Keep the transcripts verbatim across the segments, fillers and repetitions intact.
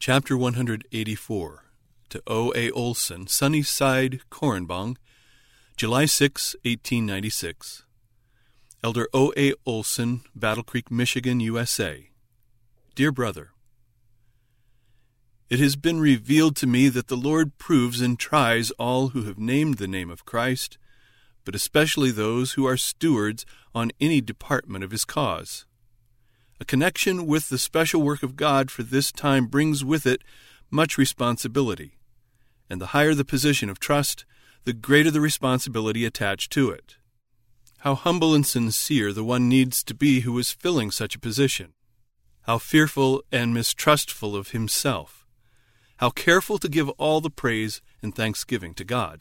Chapter one hundred eighty-four. To O. A. Olson, Sunnyside, Cornbong, July sixth, eighteen ninety-six. Elder O. A. Olson, Battle Creek, Michigan, U S A. Dear Brother, it has been revealed to me that the Lord proves and tries all who have named the name of Christ, but especially those who are stewards on any department of his cause. A connection with the special work of God for this time brings with it much responsibility, and the higher the position of trust, the greater the responsibility attached to it. How humble and sincere the one needs to be who is filling such a position. How fearful and mistrustful of himself. How careful to give all the praise and thanksgiving to God.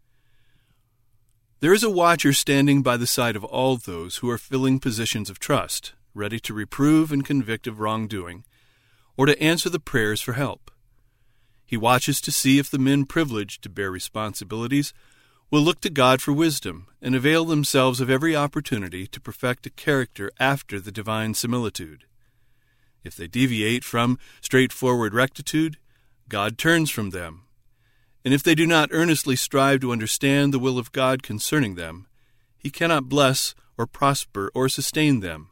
There is a watcher standing by the side of all those who are filling positions of trust, ready to reprove and convict of wrongdoing, or to answer the prayers for help. He watches to see if the men privileged to bear responsibilities will look to God for wisdom and avail themselves of every opportunity to perfect a character after the divine similitude. If they deviate from straightforward rectitude, God turns from them, and if they do not earnestly strive to understand the will of God concerning them, he cannot bless or prosper or sustain them.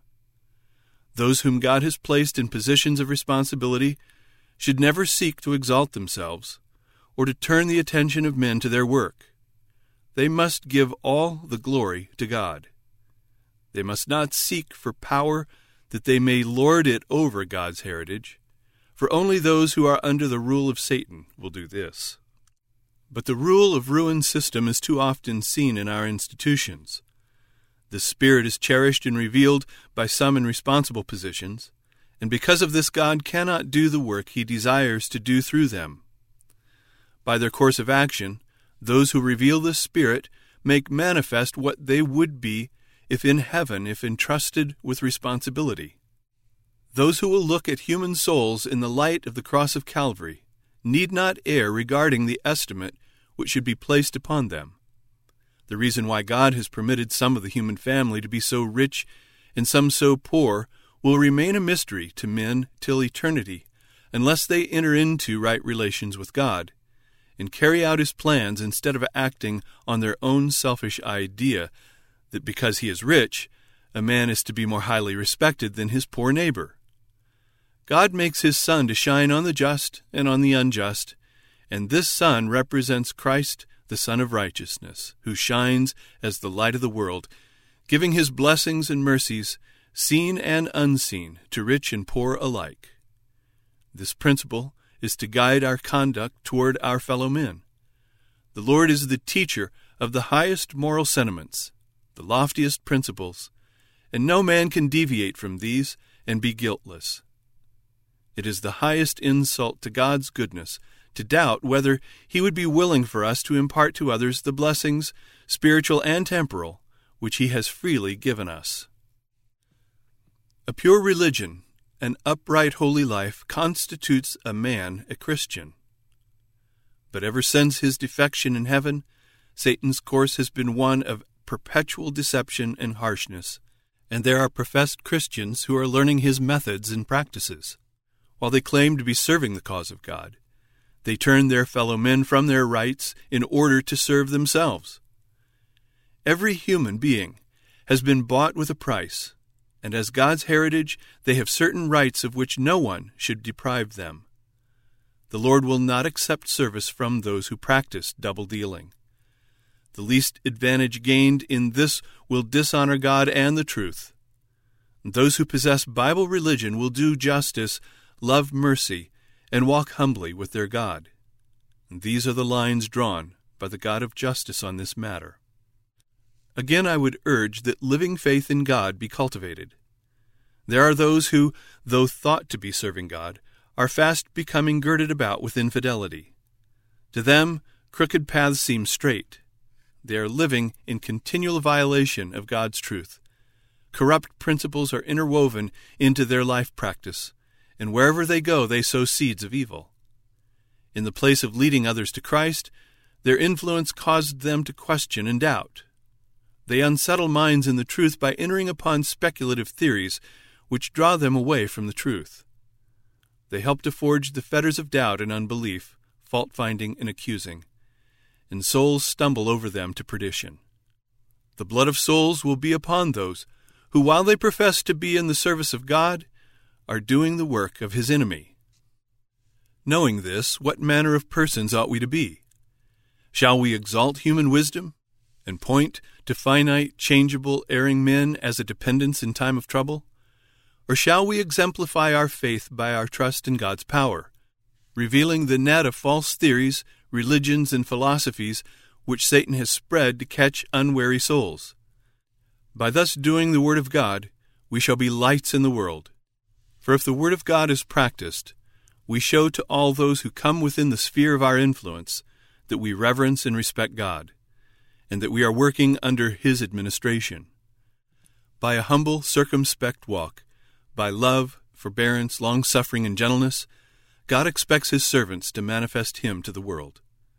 Those whom God has placed in positions of responsibility should never seek to exalt themselves or to turn the attention of men to their work. They must give all the glory to God. They must not seek for power that they may lord it over God's heritage, for only those who are under the rule of Satan will do this. But the rule of ruined system is too often seen in our institutions. The Spirit is cherished and revealed by some in responsible positions, and because of this God cannot do the work he desires to do through them. By their course of action, those who reveal the Spirit make manifest what they would be if in heaven, if entrusted with responsibility. Those who will look at human souls in the light of the cross of Calvary need not err regarding the estimate which should be placed upon them. The reason why God has permitted some of the human family to be so rich and some so poor will remain a mystery to men till eternity, unless they enter into right relations with God and carry out his plans instead of acting on their own selfish idea that because he is rich, a man is to be more highly respected than his poor neighbor. God makes his sun to shine on the just and on the unjust, and this sun represents Christ, the Son of Righteousness, who shines as the light of the world, giving his blessings and mercies, seen and unseen, to rich and poor alike. This principle is to guide our conduct toward our fellow men. The Lord is the teacher of the highest moral sentiments, the loftiest principles, and no man can deviate from these and be guiltless. It is the highest insult to God's goodness to doubt whether he would be willing for us to impart to others the blessings, spiritual and temporal, which he has freely given us. A pure religion, an upright holy life, constitutes a man a Christian. But ever since his defection in heaven, Satan's course has been one of perpetual deception and harshness, and there are professed Christians who are learning his methods and practices. While they claim to be serving the cause of God, they turn their fellow men from their rights in order to serve themselves. Every human being has been bought with a price, and as God's heritage, they have certain rights of which no one should deprive them. The Lord will not accept service from those who practice double-dealing. The least advantage gained in this will dishonor God and the truth. Those who possess Bible religion will do justice, love mercy, and walk humbly with their God. And these are the lines drawn by the God of justice on this matter. Again, I would urge that living faith in God be cultivated. There are those who, though thought to be serving God, are fast becoming girded about with infidelity. To them, crooked paths seem straight. They are living in continual violation of God's truth. Corrupt principles are interwoven into their life practice, and wherever they go, they sow seeds of evil. In the place of leading others to Christ, their influence caused them to question and doubt. They unsettle minds in the truth by entering upon speculative theories which draw them away from the truth. They help to forge the fetters of doubt and unbelief, fault-finding and accusing, and souls stumble over them to perdition. The blood of souls will be upon those who, while they profess to be in the service of God, are doing the work of his enemy. Knowing this, what manner of persons ought we to be? Shall we exalt human wisdom and point to finite, changeable, erring men as a dependence in time of trouble? Or shall we exemplify our faith by our trust in God's power, revealing the net of false theories, religions, and philosophies which Satan has spread to catch unwary souls? By thus doing the Word of God, we shall be lights in the world. For if the Word of God is practiced, we show to all those who come within the sphere of our influence that we reverence and respect God, and that we are working under his administration. By a humble, circumspect walk, by love, forbearance, long-suffering, and gentleness, God expects his servants to manifest him to the world.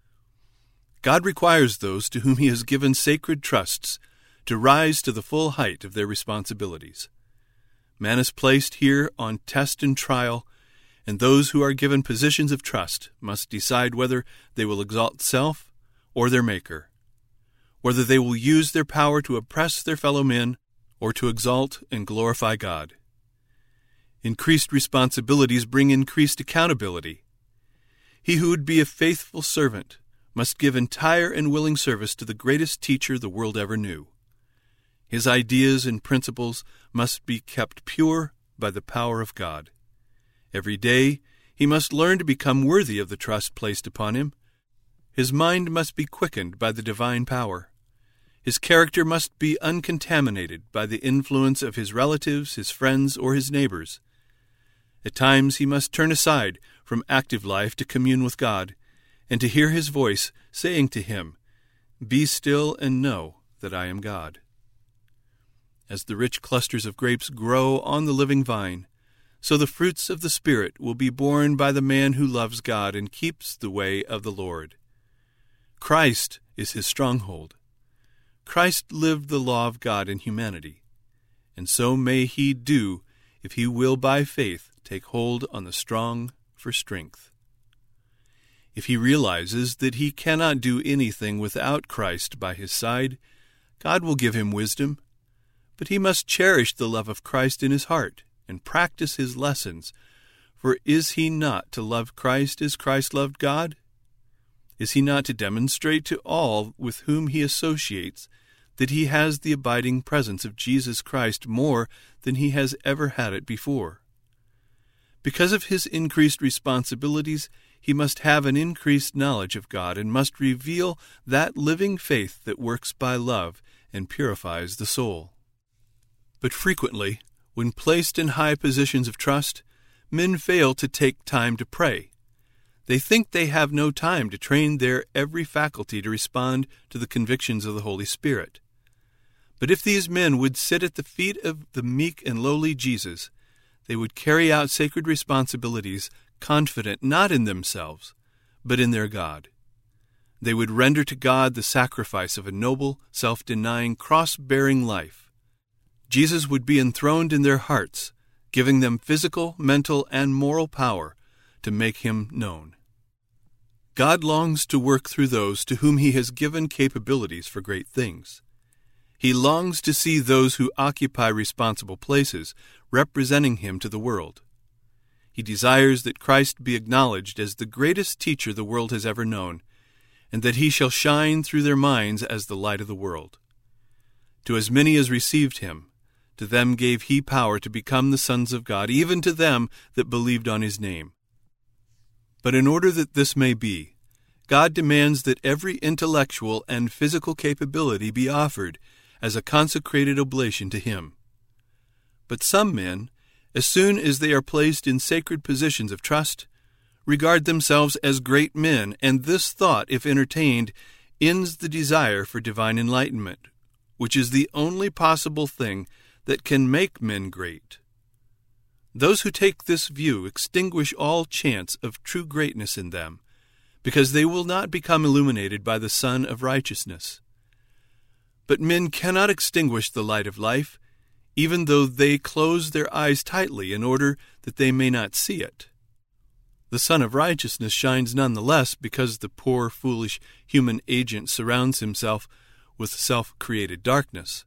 God requires those to whom he has given sacred trusts to rise to the full height of their responsibilities. Man is placed here on test and trial, and those who are given positions of trust must decide whether they will exalt self or their Maker, whether they will use their power to oppress their fellow men or to exalt and glorify God. Increased responsibilities bring increased accountability. He who would be a faithful servant must give entire and willing service to the greatest teacher the world ever knew. His ideas and principles must be kept pure by the power of God. Every day he must learn to become worthy of the trust placed upon him. His mind must be quickened by the divine power. His character must be uncontaminated by the influence of his relatives, his friends, or his neighbors. At times he must turn aside from active life to commune with God, and to hear his voice saying to him, "Be still and know that I am God." As the rich clusters of grapes grow on the living vine, so the fruits of the Spirit will be borne by the man who loves God and keeps the way of the Lord. Christ is his stronghold. Christ lived the law of God in humanity, and so may he do if he will by faith take hold on the strong for strength. If he realizes that he cannot do anything without Christ by his side, God will give him wisdom, but he must cherish the love of Christ in his heart and practice his lessons, for is he not to love Christ as Christ loved God? Is he not to demonstrate to all with whom he associates that he has the abiding presence of Jesus Christ more than he has ever had it before? Because of his increased responsibilities, he must have an increased knowledge of God and must reveal that living faith that works by love and purifies the soul. But frequently, when placed in high positions of trust, men fail to take time to pray. They think they have no time to train their every faculty to respond to the convictions of the Holy Spirit. But if these men would sit at the feet of the meek and lowly Jesus, they would carry out sacred responsibilities confident not in themselves, but in their God. They would render to God the sacrifice of a noble, self-denying, cross-bearing life. Jesus would be enthroned in their hearts, giving them physical, mental, and moral power to make him known. God longs to work through those to whom he has given capabilities for great things. He longs to see those who occupy responsible places representing him to the world. He desires that Christ be acknowledged as the greatest teacher the world has ever known, and that he shall shine through their minds as the light of the world. To as many as received him, to them gave he power to become the sons of God, even to them that believed on his name. But in order that this may be, God demands that every intellectual and physical capability be offered as a consecrated oblation to him. But some men, as soon as they are placed in sacred positions of trust, regard themselves as great men, and this thought, if entertained, ends the desire for divine enlightenment, which is the only possible thing that can make men great. Those who take this view extinguish all chance of true greatness in them, because they will not become illuminated by the sun of righteousness. But men cannot extinguish the light of life, even though they close their eyes tightly in order that they may not see it. The Sun of Righteousness shines none the less because the poor, foolish human agent surrounds himself with self-created darkness.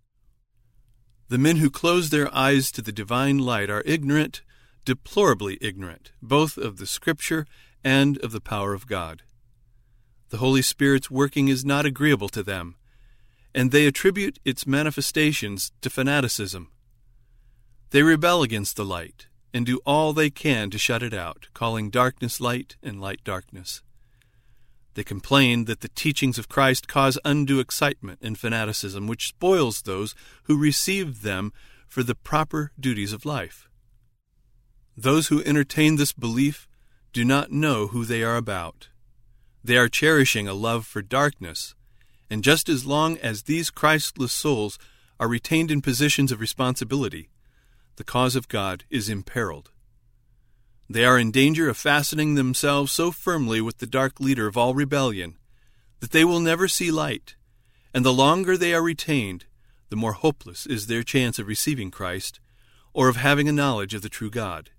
The men who close their eyes to the divine light are ignorant, deplorably ignorant, both of the Scripture and of the power of God. The Holy Spirit's working is not agreeable to them, and they attribute its manifestations to fanaticism. They rebel against the light and do all they can to shut it out, calling darkness light and light darkness. They complain that the teachings of Christ cause undue excitement and fanaticism, which spoils those who receive them for the proper duties of life. Those who entertain this belief do not know who they are about. They are cherishing a love for darkness, and just as long as these Christless souls are retained in positions of responsibility, the cause of God is imperiled. They are in danger of fastening themselves so firmly with the dark leader of all rebellion that they will never see light, and the longer they are retained, the more hopeless is their chance of receiving Christ or of having a knowledge of the true God.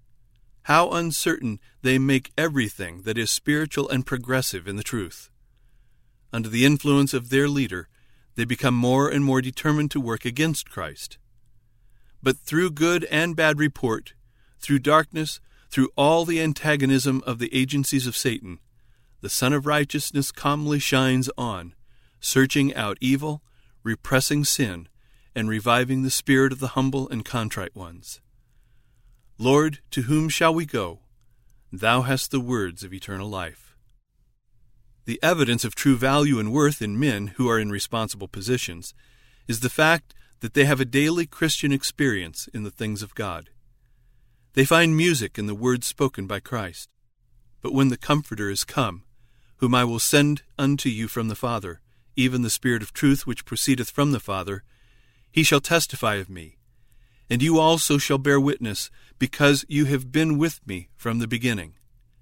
How uncertain they make everything that is spiritual and progressive in the truth. Under the influence of their leader, they become more and more determined to work against Christ. But through good and bad report, through darkness, through all the antagonism of the agencies of Satan, the Sun of Righteousness calmly shines on, searching out evil, repressing sin, and reviving the spirit of the humble and contrite ones. Lord, to whom shall we go? Thou hast the words of eternal life. The evidence of true value and worth in men who are in responsible positions is the fact that they have a daily Christian experience in the things of God. They find music in the words spoken by Christ. But when the Comforter is come, whom I will send unto you from the Father, even the Spirit of truth which proceedeth from the Father, he shall testify of me. And you also shall bear witness, because you have been with me from the beginning.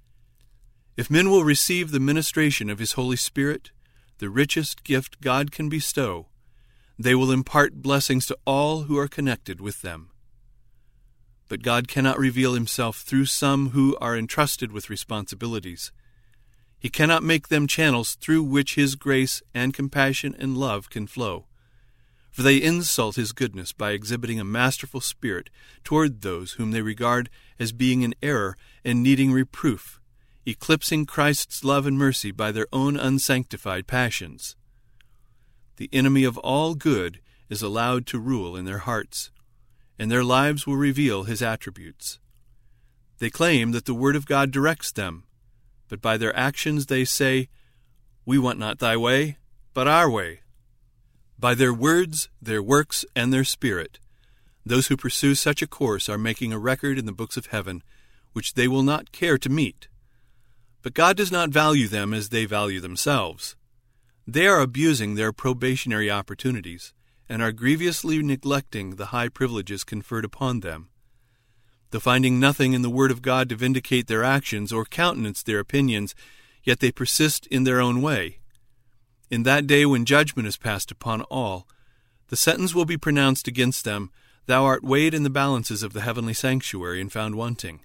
If men will receive the ministration of his Holy Spirit, the richest gift God can bestow, they will impart blessings to all who are connected with them. But God cannot reveal himself through some who are entrusted with responsibilities. He cannot make them channels through which his grace and compassion and love can flow, for they insult his goodness by exhibiting a masterful spirit toward those whom they regard as being in error and needing reproof, eclipsing Christ's love and mercy by their own unsanctified passions. The enemy of all good is allowed to rule in their hearts, and their lives will reveal his attributes. They claim that the Word of God directs them, but by their actions they say, "We want not thy way, but our way." By their words, their works, and their spirit, those who pursue such a course are making a record in the books of heaven, which they will not care to meet. But God does not value them as they value themselves. They are abusing their probationary opportunities, and are grievously neglecting the high privileges conferred upon them. Though finding nothing in the Word of God to vindicate their actions or countenance their opinions, yet they persist in their own way. In that day when judgment is passed upon all, the sentence will be pronounced against them, "Thou art weighed in the balances of the heavenly sanctuary and found wanting."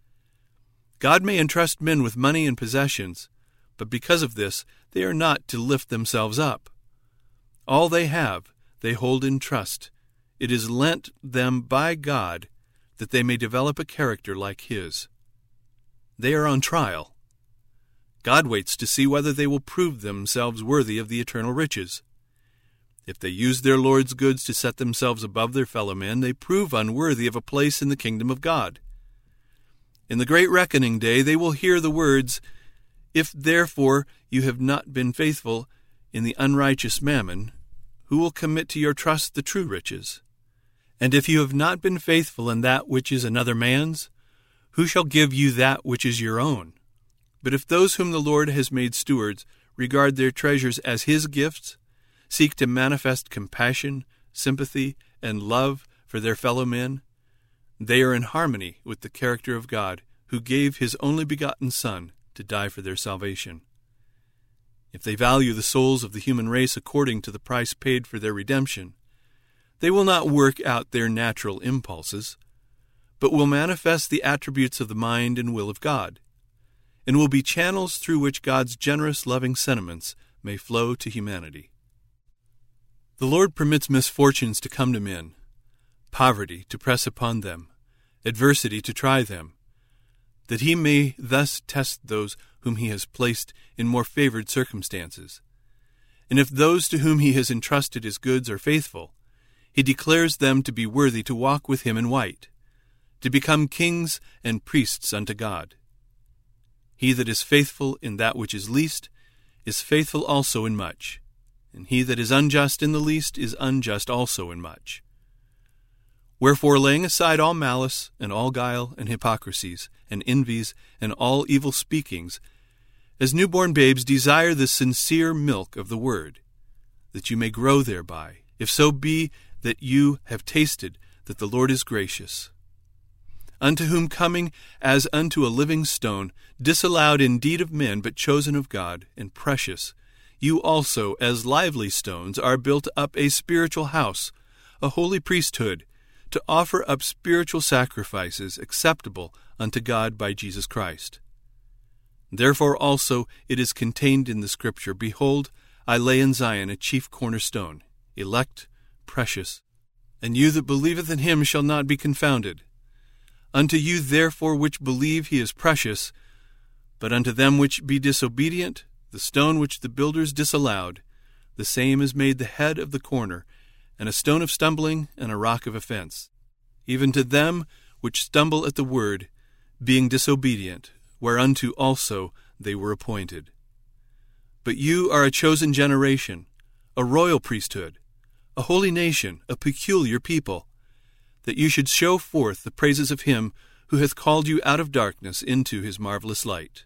God may entrust men with money and possessions, but because of this they are not to lift themselves up. All they have they hold in trust. It is lent them by God that they may develop a character like his. They are on trial. God waits to see whether they will prove themselves worthy of the eternal riches. If they use their Lord's goods to set themselves above their fellow men, they prove unworthy of a place in the kingdom of God. In the great reckoning day they will hear the words, "If therefore you have not been faithful in the unrighteous mammon, who will commit to your trust the true riches? And if you have not been faithful in that which is another man's, who shall give you that which is your own? But if those whom the Lord has made stewards regard their treasures as his gifts, seek to manifest compassion, sympathy, and love for their fellow men, they are in harmony with the character of God, who gave his only begotten Son to die for their salvation. If they value the souls of the human race according to the price paid for their redemption, they will not work out their natural impulses, but will manifest the attributes of the mind and will of God. and will be channels through which God's generous, loving sentiments may flow to humanity. The Lord permits misfortunes to come to men, poverty to press upon them, adversity to try them, that he may thus test those whom he has placed in more favored circumstances. And if those to whom he has entrusted his goods are faithful, he declares them to be worthy to walk with him in white, to become kings and priests unto God. He that is faithful in that which is least is faithful also in much, and he that is unjust in the least is unjust also in much. Wherefore, laying aside all malice, and all guile, and hypocrisies, and envies, and all evil speakings, as newborn babes desire the sincere milk of the word, that you may grow thereby, if so be that you have tasted that the Lord is gracious. Unto whom coming as unto a living stone, disallowed indeed of men, but chosen of God, and precious, you also, as lively stones, are built up a spiritual house, a holy priesthood, to offer up spiritual sacrifices acceptable unto God by Jesus Christ. Therefore also it is contained in the Scripture, Behold, I lay in Zion a chief cornerstone, elect, precious, and you that believeth in him shall not be confounded. Unto you therefore which believe he is precious, but unto them which be disobedient, the stone which the builders disallowed, the same is made the head of the corner, and a stone of stumbling, and a rock of offense. Even to them which stumble at the word, being disobedient, whereunto also they were appointed. But you are a chosen generation, a royal priesthood, a holy nation, a peculiar people, that you should show forth the praises of him who hath called you out of darkness into his marvelous light.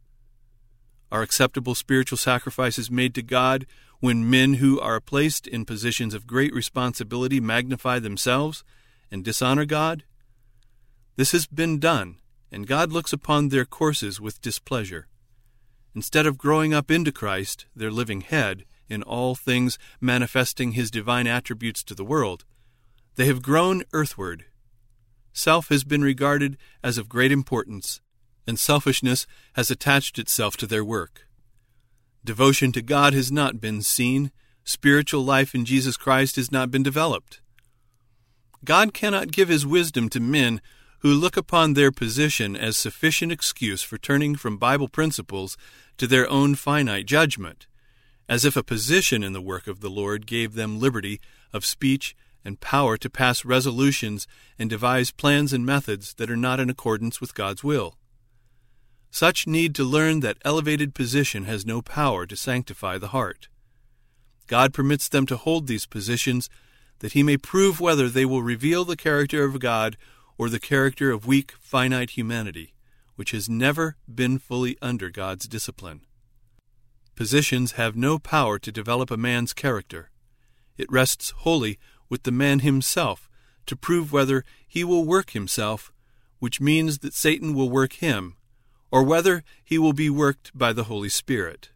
Are acceptable spiritual sacrifices made to God when men who are placed in positions of great responsibility magnify themselves and dishonor God? This has been done, and God looks upon their courses with displeasure. Instead of growing up into Christ, their living head, in all things manifesting his divine attributes to the world, they have grown earthward. Self has been regarded as of great importance, and selfishness has attached itself to their work. Devotion to God has not been seen. Spiritual life in Jesus Christ has not been developed. God cannot give his wisdom to men who look upon their position as sufficient excuse for turning from Bible principles to their own finite judgment, as if a position in the work of the Lord gave them liberty of speech and power to pass resolutions and devise plans and methods that are not in accordance with God's will. Such need to learn that elevated position has no power to sanctify the heart. God permits them to hold these positions that he may prove whether they will reveal the character of God or the character of weak, finite humanity, which has never been fully under God's discipline. Positions have no power to develop a man's character. It rests wholly with the man himself to prove whether he will work himself, which means that Satan will work him, or whether he will be worked by the Holy Spirit.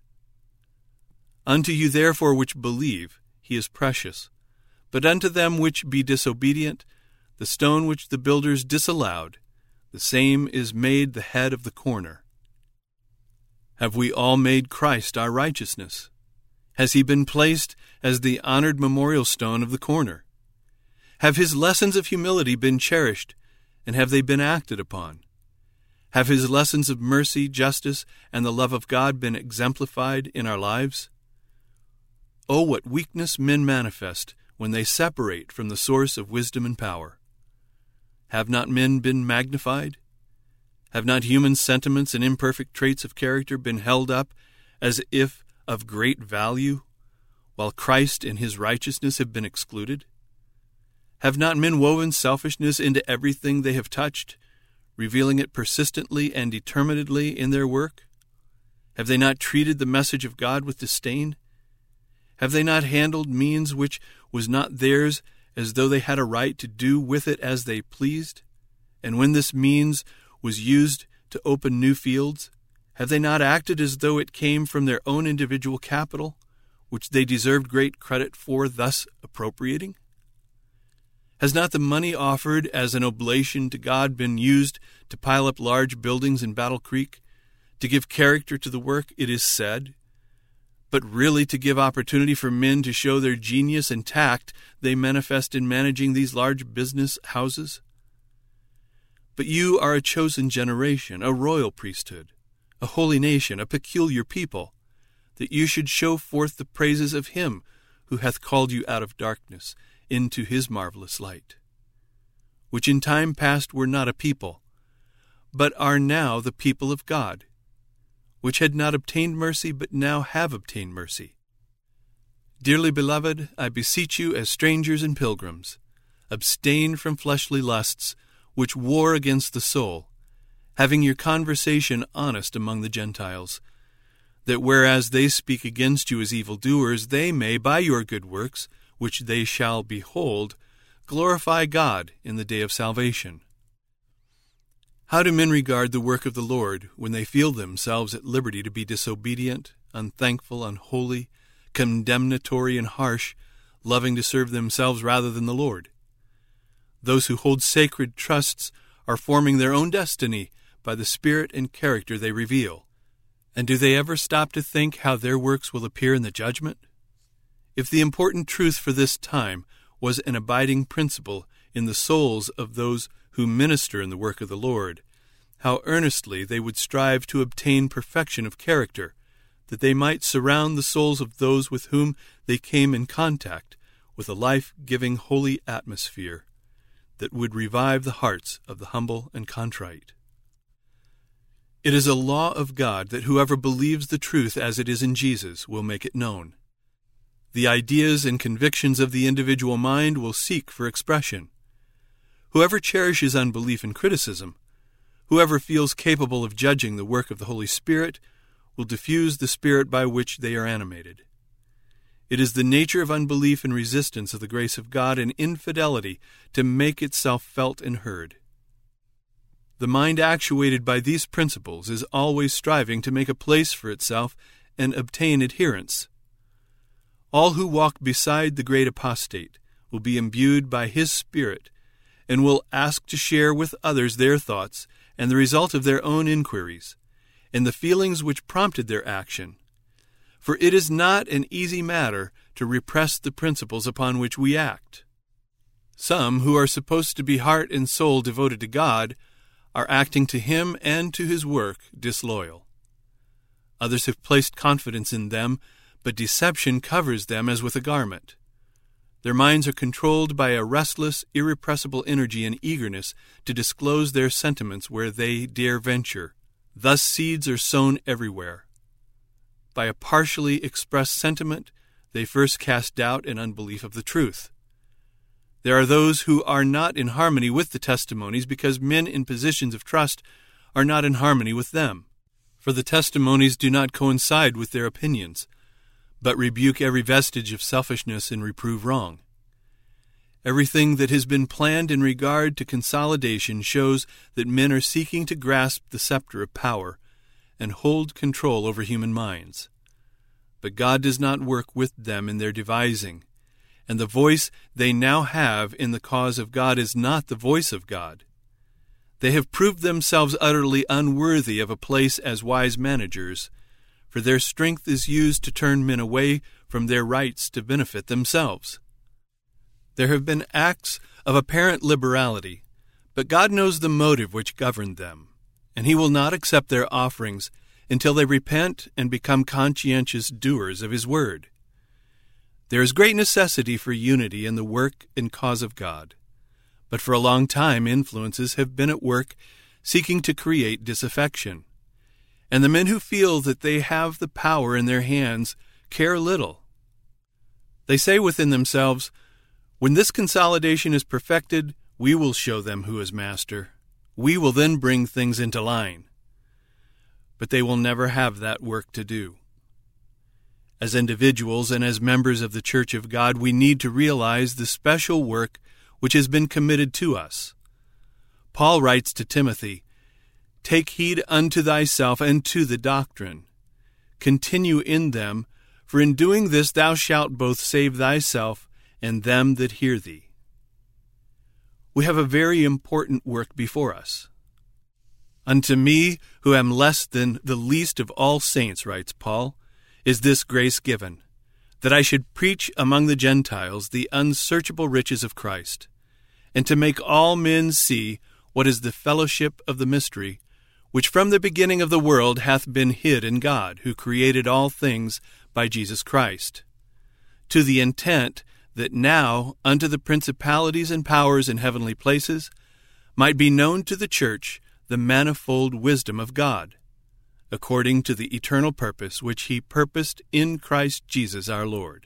Unto you therefore which believe, he is precious. But unto them which be disobedient, the stone which the builders disallowed, the same is made the head of the corner. Have we all made Christ our righteousness? Has he been placed as the honored memorial stone of the corner? Have his lessons of humility been cherished, and have they been acted upon? Have his lessons of mercy, justice, and the love of God been exemplified in our lives? Oh, what weakness men manifest when they separate from the source of wisdom and power. Have not men been magnified? Have not human sentiments and imperfect traits of character been held up as if of great value, while Christ and his righteousness have been excluded? Have not men woven selfishness into everything they have touched, revealing it persistently and determinedly in their work? Have they not treated the message of God with disdain? Have they not handled means which was not theirs as though they had a right to do with it as they pleased? And when this means was used to open new fields, have they not acted as though it came from their own individual capital, which they deserved great credit for thus appropriating? Has not the money offered as an oblation to God been used to pile up large buildings in Battle Creek, to give character to the work, it is said, but really to give opportunity for men to show their genius and tact they manifest in managing these large business houses? But you are a chosen generation, a royal priesthood, a holy nation, a peculiar people, that you should show forth the praises of him who hath called you out of darkness into his marvelous light, which in time past were not a people, but are now the people of God, which had not obtained mercy, but now have obtained mercy. Dearly beloved, I beseech you as strangers and pilgrims, abstain from fleshly lusts, which war against the soul, having your conversation honest among the Gentiles, that whereas they speak against you as evildoers, they may, by your good works, which they shall behold, glorify God in the day of salvation. How do men regard the work of the Lord when they feel themselves at liberty to be disobedient, unthankful, unholy, condemnatory, and harsh, loving to serve themselves rather than the Lord? Those who hold sacred trusts are forming their own destiny by the spirit and character they reveal. And do they ever stop to think how their works will appear in the judgment? If the important truth for this time was an abiding principle in the souls of those who minister in the work of the Lord, how earnestly they would strive to obtain perfection of character, that they might surround the souls of those with whom they came in contact with a life-giving holy atmosphere that would revive the hearts of the humble and contrite. It is a law of God that whoever believes the truth as it is in Jesus will make it known. The ideas and convictions of the individual mind will seek for expression. Whoever cherishes unbelief and criticism, whoever feels capable of judging the work of the Holy Spirit, will diffuse the spirit by which they are animated. It is the nature of unbelief and resistance of the grace of God and infidelity to make itself felt and heard. The mind actuated by these principles is always striving to make a place for itself and obtain adherents. All who walk beside the great apostate will be imbued by his Spirit and will ask to share with others their thoughts and the result of their own inquiries, and the feelings which prompted their action. For it is not an easy matter to repress the principles upon which we act. Some, who are supposed to be heart and soul devoted to God, are acting to him and to his work disloyal. Others have placed confidence in them, but deception covers them as with a garment. Their minds are controlled by a restless, irrepressible energy and eagerness to disclose their sentiments where they dare venture. Thus seeds are sown everywhere. By a partially expressed sentiment, they first cast doubt and unbelief of the truth. There are those who are not in harmony with the testimonies because men in positions of trust are not in harmony with them. For the testimonies do not coincide with their opinions, but rebuke every vestige of selfishness and reprove wrong. Everything that has been planned in regard to consolidation shows that men are seeking to grasp the scepter of power and hold control over human minds. But God does not work with them in their devising, and the voice they now have in the cause of God is not the voice of God. They have proved themselves utterly unworthy of a place as wise managers, for their strength is used to turn men away from their rights to benefit themselves. There have been acts of apparent liberality, but God knows the motive which governed them, and he will not accept their offerings until they repent and become conscientious doers of his word. There is great necessity for unity in the work and cause of God, but for a long time influences have been at work seeking to create disaffection, and the men who feel that they have the power in their hands care little. They say within themselves, "When this consolidation is perfected, we will show them who is master. We will then bring things into line." But they will never have that work to do. As individuals and as members of the Church of God, we need to realize the special work which has been committed to us. Paul writes to Timothy, "Take heed unto thyself and to the doctrine. Continue in them, for in doing this thou shalt both save thyself and them that hear thee." We have a very important work before us. Unto me, who am less than the least of all saints, writes Paul, is this grace given, that I should preach among the Gentiles the unsearchable riches of Christ, and to make all men see what is the fellowship of the mystery, which from the beginning of the world hath been hid in God, who created all things by Jesus Christ, to the intent that now unto the principalities and powers in heavenly places might be known to the church the manifold wisdom of God, according to the eternal purpose which he purposed in Christ Jesus our Lord.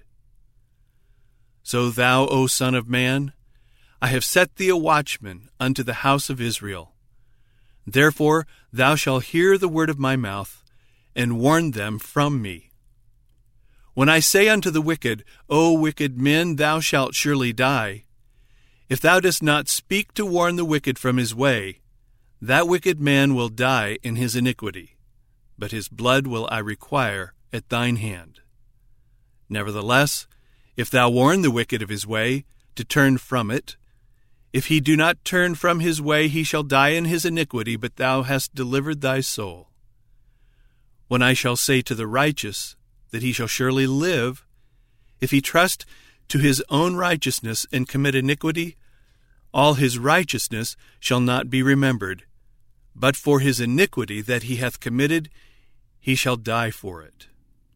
So thou, O Son of Man, I have set thee a watchman unto the house of Israel. Therefore thou shalt hear the word of my mouth, and warn them from me. When I say unto the wicked, O wicked men, thou shalt surely die, if thou dost not speak to warn the wicked from his way, that wicked man will die in his iniquity, but his blood will I require at thine hand. Nevertheless, if thou warn the wicked of his way, to turn from it, if he do not turn from his way, he shall die in his iniquity, but thou hast delivered thy soul. When I shall say to the righteous that he shall surely live, if he trust to his own righteousness and commit iniquity, all his righteousness shall not be remembered, but for his iniquity that he hath committed, he shall die for it.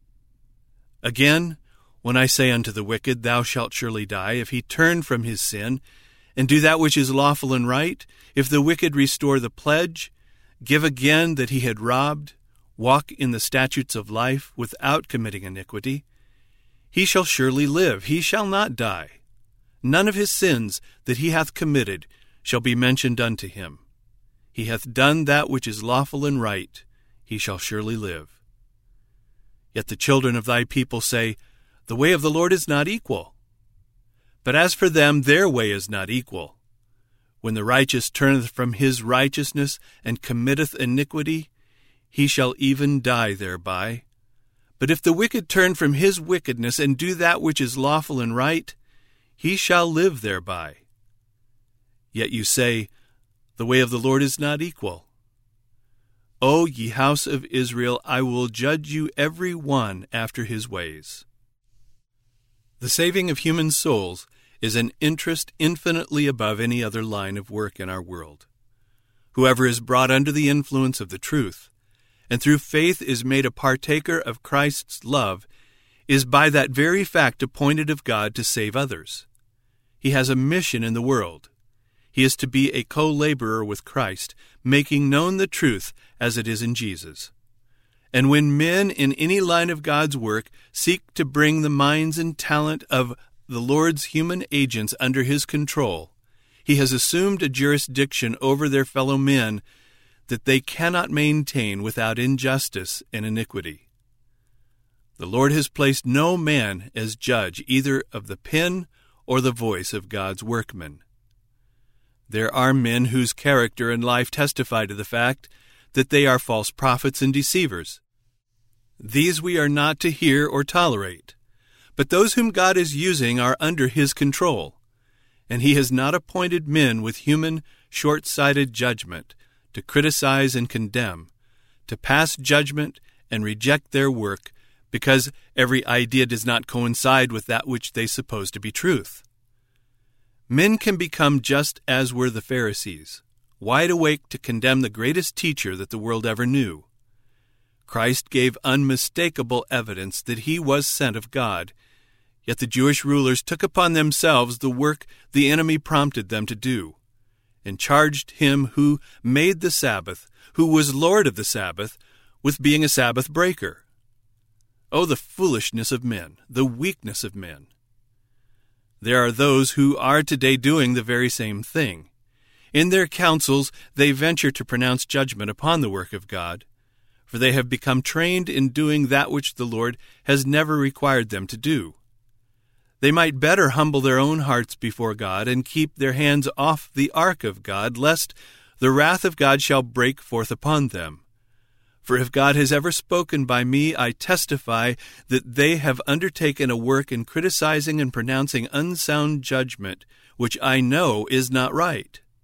Again, when I say unto the wicked, thou shalt surely die, if he turn from his sin, and do that which is lawful and right, if the wicked restore the pledge, give again that he had robbed, walk in the statutes of life without committing iniquity, he shall surely live, he shall not die. None of his sins that he hath committed shall be mentioned unto him. He hath done that which is lawful and right, he shall surely live. Yet the children of thy people say, the way of the Lord is not equal. But as for them, their way is not equal. When the righteous turneth from his righteousness and committeth iniquity, he shall even die thereby. But if the wicked turn from his wickedness and do that which is lawful and right, he shall live thereby. Yet you say, the way of the Lord is not equal. O ye house of Israel, I will judge you every one after his ways. The saving of human souls is an interest infinitely above any other line of work in our world. Whoever is brought under the influence of the truth, and through faith is made a partaker of Christ's love, is by that very fact appointed of God to save others. He has a mission in the world. He is to be a co-laborer with Christ, making known the truth as it is in Jesus. And when men in any line of God's work seek to bring the minds and talent of the Lord's human agents under his control, he has assumed a jurisdiction over their fellow men that they cannot maintain without injustice and iniquity. The Lord has placed no man as judge either of the pen or the voice of God's workmen. There are men whose character and life testify to the fact that they are false prophets and deceivers. These we are not to hear or tolerate, but those whom God is using are under his control, and he has not appointed men with human, short-sighted judgment to criticize and condemn, to pass judgment and reject their work because every idea does not coincide with that which they suppose to be truth. Men can become just as were the Pharisees, wide awake to condemn the greatest teacher that the world ever knew. Christ gave unmistakable evidence that he was sent of God, yet the Jewish rulers took upon themselves the work the enemy prompted them to do, and charged him who made the Sabbath, who was Lord of the Sabbath, with being a Sabbath breaker. Oh, the foolishness of men, the weakness of men! There are those who are today doing the very same thing. In their councils they venture to pronounce judgment upon the work of God, for they have become trained in doing that which the Lord has never required them to do. They might better humble their own hearts before God and keep their hands off the ark of God, lest the wrath of God shall break forth upon them. For if God has ever spoken by me, I testify that they have undertaken a work in criticizing and pronouncing unsound judgment, which I know is not right.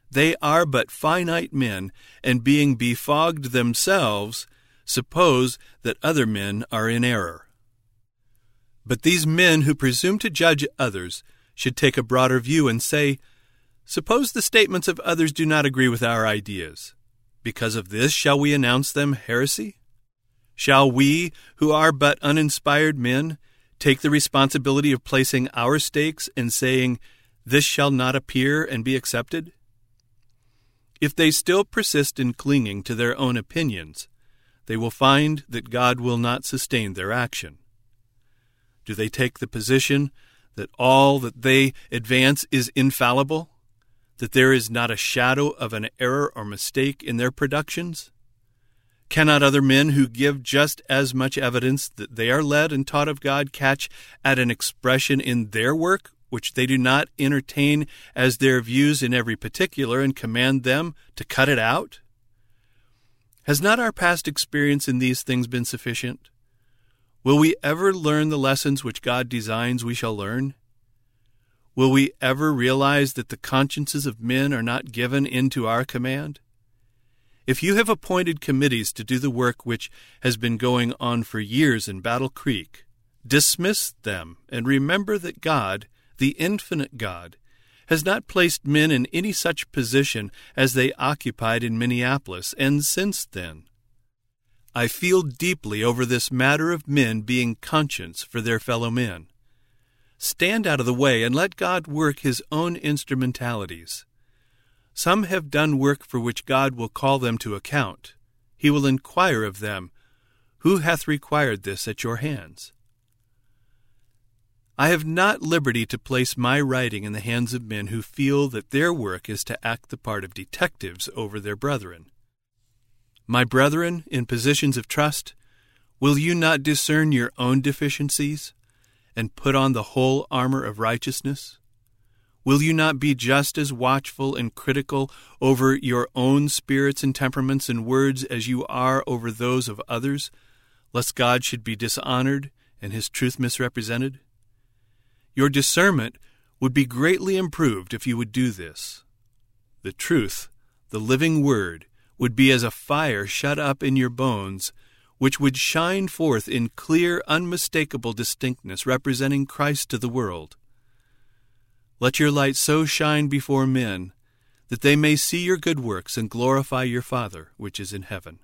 They are but finite men, and being befogged themselves, suppose that other men are in error. But these men who presume to judge others should take a broader view and say, suppose the statements of others do not agree with our ideas. Because of this, shall we announce them heresy? Shall we, who are but uninspired men, take the responsibility of placing our stakes and saying, this shall not appear and be accepted? If they still persist in clinging to their own opinions, they will find that God will not sustain their action. Do they take the position that all that they advance is infallible, that there is not a shadow of an error or mistake in their productions? Cannot other men who give just as much evidence that they are led and taught of God catch at an expression in their work which they do not entertain as their views in every particular and command them to cut it out? Has not our past experience in these things been sufficient? Will we ever learn the lessons which God designs we shall learn? Will we ever realize that the consciences of men are not given into our command? If you have appointed committees to do the work which has been going on for years in Battle Creek, dismiss them and remember that God, the infinite God, has not placed men in any such position as they occupied in Minneapolis and since then. I feel deeply over this matter of men being conscience for their fellow men. Stand out of the way and let God work his own instrumentalities. Some have done work for which God will call them to account. He will inquire of them, who hath required this at your hands? I have not liberty to place my writing in the hands of men who feel that their work is to act the part of detectives over their brethren. My brethren, in positions of trust, will you not discern your own deficiencies and put on the whole armor of righteousness? Will you not be just as watchful and critical over your own spirits and temperaments and words as you are over those of others, lest God should be dishonored and his truth misrepresented? Your discernment would be greatly improved if you would do this. The truth, the living word, would be as a fire shut up in your bones, which would shine forth in clear, unmistakable distinctness, representing Christ to the world. Let your light so shine before men that they may see your good works and glorify your Father which is in heaven.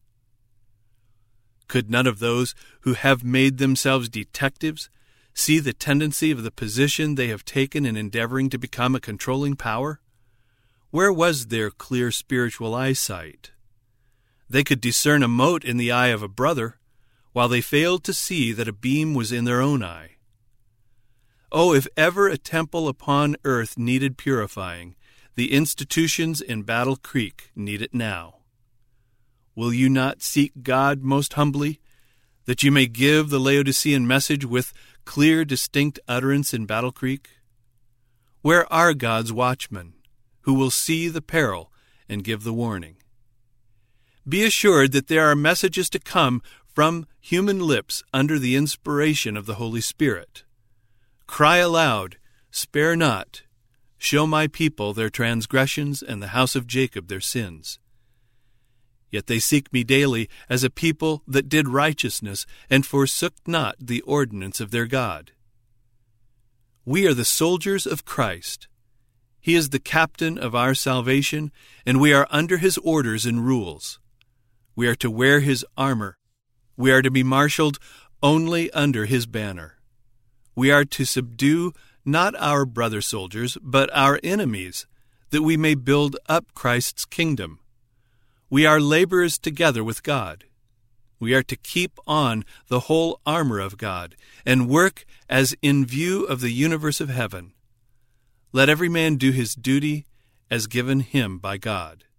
Could none of those who have made themselves detectives see the tendency of the position they have taken in endeavoring to become a controlling power? Where was their clear spiritual eyesight? They could discern a mote in the eye of a brother, while they failed to see that a beam was in their own eye. Oh, if ever a temple upon earth needed purifying, the institutions in Battle Creek need it now. Will you not seek God most humbly, that you may give the Laodicean message with clear, distinct utterance in Battle Creek? Where are God's watchmen, who will see the peril and give the warning? Be assured that there are messages to come from human lips under the inspiration of the Holy Spirit. Cry aloud, spare not, show my people their transgressions and the house of Jacob their sins. Yet they seek me daily as a people that did righteousness and forsook not the ordinance of their God. We are the soldiers of Christ. He is the captain of our salvation, and we are under his orders and rules. We are to wear his armor. We are to be marshaled only under his banner. We are to subdue not our brother soldiers, but our enemies, that we may build up Christ's kingdom. We are laborers together with God. We are to keep on the whole armor of God and work as in view of the universe of heaven. Let every man do his duty as given him by God.